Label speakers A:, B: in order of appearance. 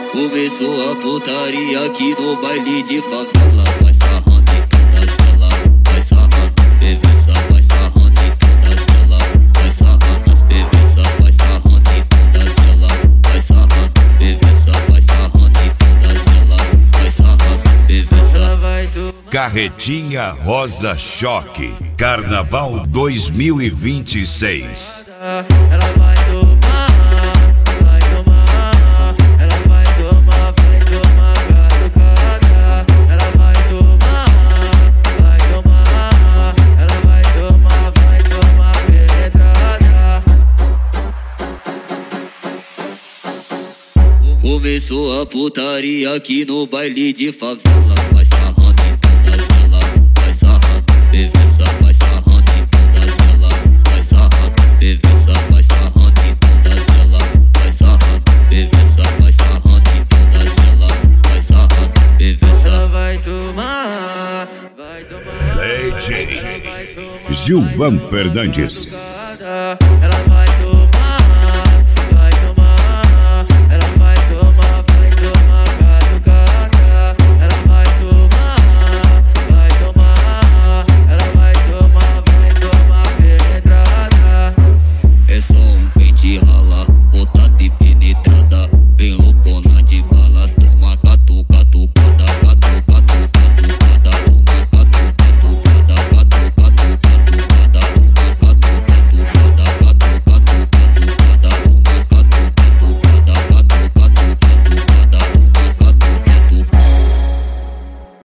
A: Começou a putaria aqui no baile de favela. Vai sarrando em todas elas, vai sarrando as PVC, vai sarrando em todas elas, vai sarrando as PVC, vai sarrando em todas elas, vai sarrando as PVC, vai sarrando em todas elas, vai sarrando as PVC. Ela vai tomar.
B: Carretinha Rosa Choque, Carnaval 2026.
A: Ela vai tomar, vai tomar, ela vai tomar catucada. Ela vai tomar, ela vai tomar penetrada. Começou a putaria aqui no baile de favela. Vai sarrando em todas elas, vai sarrando as PVC, vai sarrando em todas elas, vai sarrando as PVC, vai sarrando em todas elas, vai sarrando as PVC, vai sarrando em todas elas, vai sarrando as PVC. Ela vai tomar, vai tomar.
B: DJ Gilvan Fernandes.
A: Ela vai tomar.